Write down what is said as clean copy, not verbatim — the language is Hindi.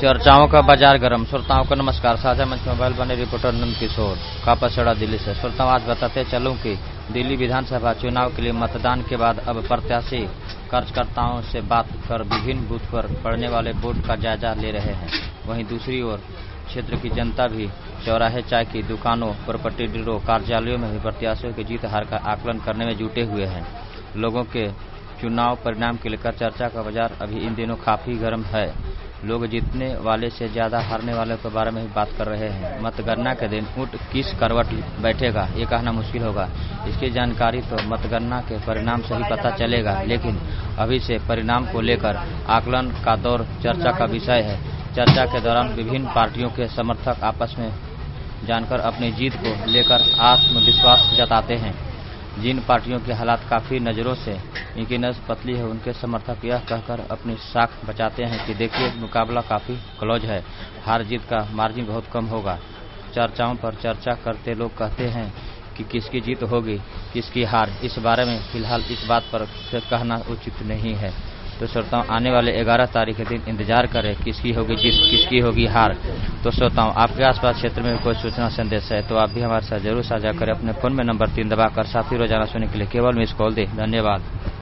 चर्चाओं का बाजार गर्म। श्रोताओं को नमस्कार। साझा मंच मोबाइल बने रिपोर्टर नंद किशोर कापासेड़ा दिल्ली से। श्रोताओं, आज बताते चलूं कि दिल्ली विधानसभा चुनाव के लिए मतदान के बाद अब प्रत्याशी कार्यकर्ताओं से बात कर विभिन्न बूथ पर पड़ने वाले वोट का जायजा ले रहे हैं। वहीं दूसरी ओर क्षेत्र की जनता भी चौराहे, चाय की दुकानों, प्रॉपर्टी डीलरों, कार्यालयों में भी प्रत्याशियों की जीत हार का आकलन करने में जुटे हुए हैं। लोगों के चुनाव परिणाम को लेकर चर्चा का बाजार अभी इन दिनों काफी गर्म है। लोग जीतने वाले से ज्यादा हारने वाले के बारे में ही बात कर रहे हैं। मतगणना के दिन ऊंट किस करवट बैठेगा, ये कहना मुश्किल होगा। इसकी जानकारी तो मतगणना के परिणाम से ही पता चलेगा, लेकिन अभी से परिणाम को लेकर आकलन का दौर चर्चा का विषय है। चर्चा के दौरान विभिन्न पार्टियों के समर्थक आपस में जानकर अपनी जीत को लेकर आत्मविश्वास जताते हैं। जिन पार्टियों के हालात काफी नजरों से इनकी नस पतली है, उनके समर्थक यह कहकर अपनी साख बचाते हैं कि देखिए, मुकाबला काफी क्लोज है, हार जीत का मार्जिन बहुत कम होगा। चर्चाओं पर चर्चा करते लोग कहते हैं कि किसकी जीत होगी, किसकी हार, इस बारे में फिलहाल इस बात पर कहना उचित नहीं है। तो श्रोताओं, आने वाले 11 तारीख के दिन इंतजार करें किसकी होगी जीत, किसकी होगी हार। तो श्रोताओं, आपके आसपास क्षेत्र में कोई सूचना संदेश है तो आप भी हमारे साथ जरूर साझा करें। अपने फोन में नंबर 3 दबाकर साथ ही रोजाना सुनने के लिए केवल मिस कॉल दें। धन्यवाद।